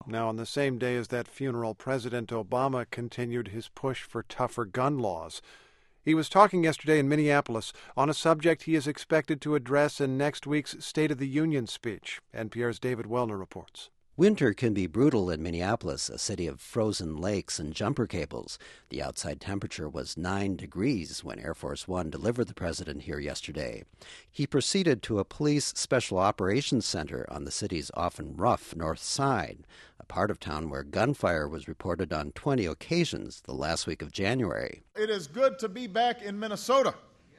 Now, on the same day as that funeral, President Obama continued his push for tougher gun laws. He was talking yesterday in Minneapolis on a subject he is expected to address in next week's State of the Union speech. NPR's David Wellner reports. Winter can be brutal in Minneapolis, a city of frozen lakes and jumper cables. The outside temperature was 9 degrees when Air Force One delivered the president here yesterday. He proceeded to a police special operations center on the city's often rough north side, a part of town where gunfire was reported on 20 occasions the last week of January. It is good to be back in Minnesota.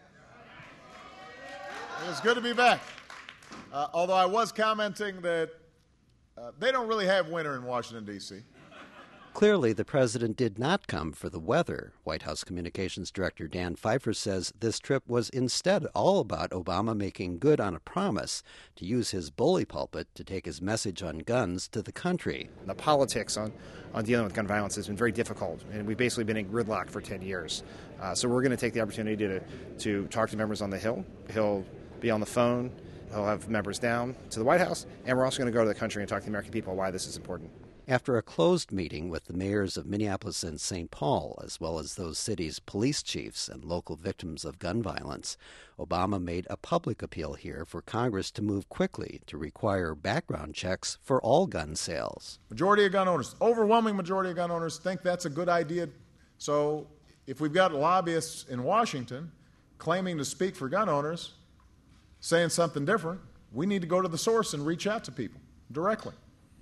It is good to be back. Although I was commenting that they don't really have winter in Washington, D.C. Clearly, the president did not come for the weather. White House Communications Director Dan Pfeiffer says this trip was instead all about Obama making good on a promise to use his bully pulpit to take his message on guns to the country. The politics on dealing with gun violence has been very difficult, and we've basically been in gridlock for 10 years. So we're going to take the opportunity to talk to members on the Hill. He'll be on the phone. He'll have members down to the White House, and we're also going to go to the country and talk to the American people why this is important. After a closed meeting with the mayors of Minneapolis and St. Paul, as well as those cities' police chiefs and local victims of gun violence, Obama made a public appeal here for Congress to move quickly to require background checks for all gun sales. Majority of gun owners, overwhelming majority of gun owners think that's a good idea. So if we've got lobbyists in Washington claiming to speak for gun owners, saying something different, we need to go to the source and reach out to people directly.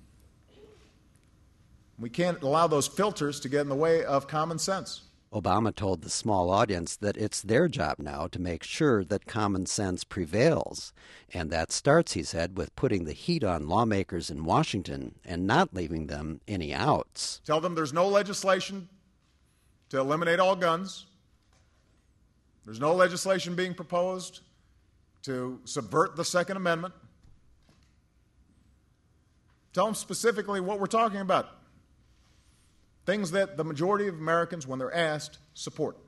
We can't allow those filters to get in the way of common sense. Obama told the small audience that it's their job now to make sure that common sense prevails. And that starts, he said, with putting the heat on lawmakers in Washington and not leaving them any outs. Tell them there's no legislation to eliminate all guns. There's no legislation being proposed to subvert the Second Amendment. Tell them specifically what we're talking about. Things that the majority of Americans, when they're asked, support.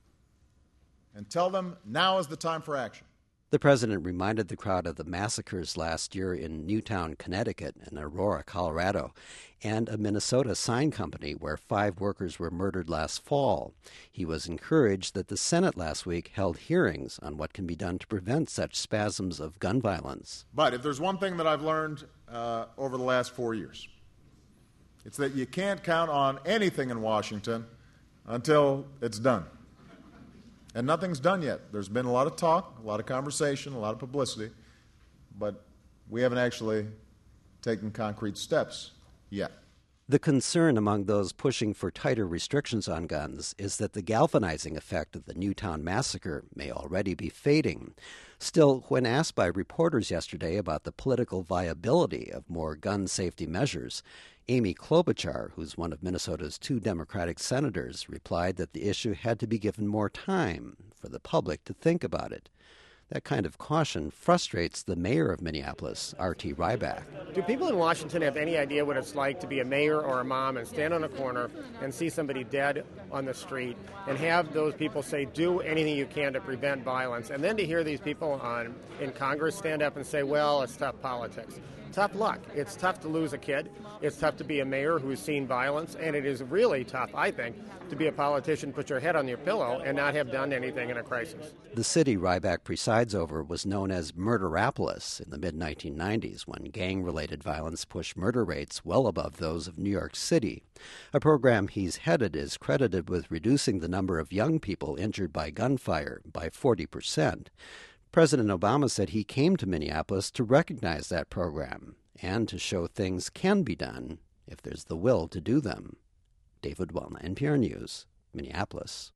And tell them now is the time for action. The president reminded the crowd of the massacres last year in Newtown, Connecticut, and Aurora, Colorado, and a Minnesota sign company where 5 workers were murdered last fall. He was encouraged that the Senate last week held hearings on what can be done to prevent such spasms of gun violence. But if there's one thing that I've learned over the last 4 years, it's that you can't count on anything in Washington until it's done. And nothing's done yet. There's been a lot of talk, a lot of conversation, a lot of publicity, but we haven't actually taken concrete steps yet. The concern among those pushing for tighter restrictions on guns is that the galvanizing effect of the Newtown massacre may already be fading. Still, when asked by reporters yesterday about the political viability of more gun safety measures, Amy Klobuchar, who's one of Minnesota's 2 Democratic senators, replied that the issue had to be given more time for the public to think about it. That kind of caution frustrates the mayor of Minneapolis, R.T. Rybak. Do people in Washington have any idea what it's like to be a mayor or a mom and stand on a corner and see somebody dead on the street and have those people say, do anything you can to prevent violence, and then to hear these people in Congress stand up and say, well, it's tough politics. Tough luck. It's tough to lose a kid. It's tough to be a mayor who's seen violence, and it is really tough, I think, to be a politician, put your head on your pillow, and not have done anything in a crisis. The city Rybak presides over was known as Murderapolis in the mid-1990s, when gang-related violence pushed murder rates well above those of New York City. A program he's headed is credited with reducing the number of young people injured by gunfire by 40%. President Obama said he came to Minneapolis to recognize that program and to show things can be done if there's the will to do them. David Wellner, NPR News, Minneapolis.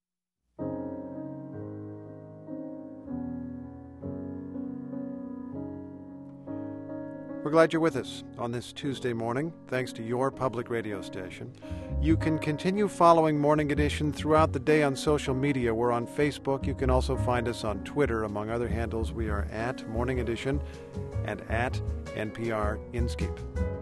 We're glad you're with us on this Tuesday morning, thanks to your public radio station. You can continue following Morning Edition throughout the day on social media. We're on Facebook. You can also find us on Twitter. Among other handles, we are at Morning Edition and at NPR Inskeep.